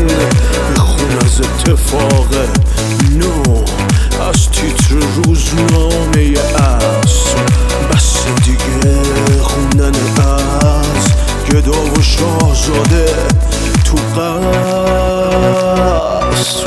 بخون از اتفاق نو، از تیتر روزنامه اصر. بس دیگه خوندن از گدا و شاهزاده تو قصر.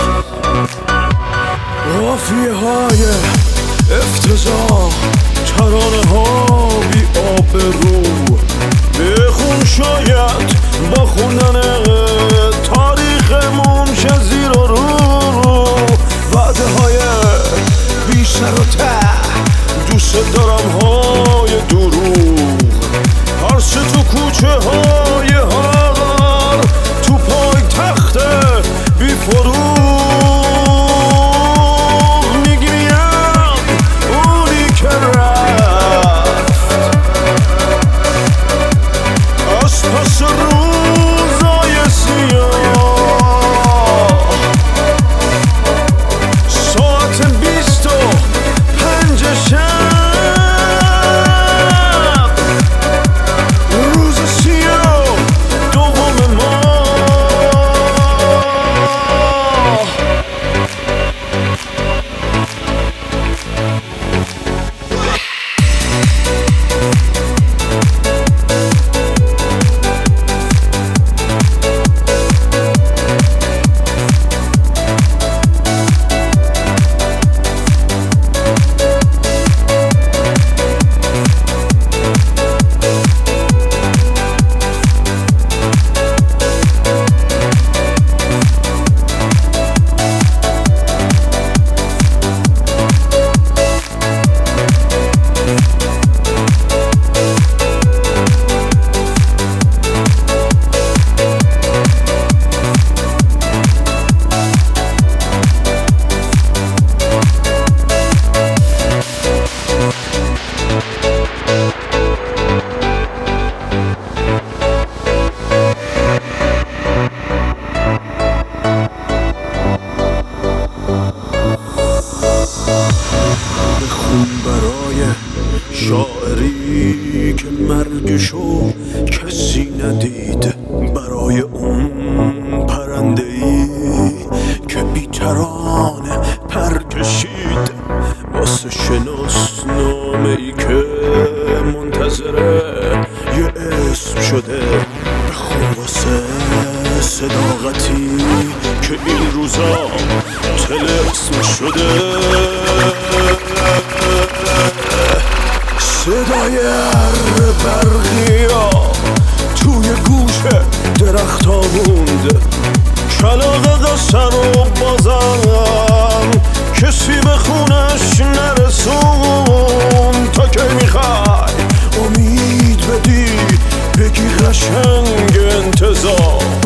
قافیه های افتضاح، ترانه ها بی آبرو. بخون شاید با خوندن تاریخمون شه زیر و رو. وعده های بی سر و ته، دوست دارم های دروغ. هرچه تو کوچه های هر، تو پای تخت بی فروغ. پس روزای سیاه، ساعت 25 شب، روز 32 ماه. برای شاعری که مرگشو کسی ندید، برای اون پرنده‌ای که بی‌ترانه پر کشید، واسه شناسنامه‌ای که منتظره یه اسم شده. بخون واسه صداقتی که این روزا طلسم شده. صدای برقیا توی گوش درختا موند، کلاغ قصه رو بازم کسی به خونش نرسون. تا که میخوای امید بدی بگی قشنگ انتظار،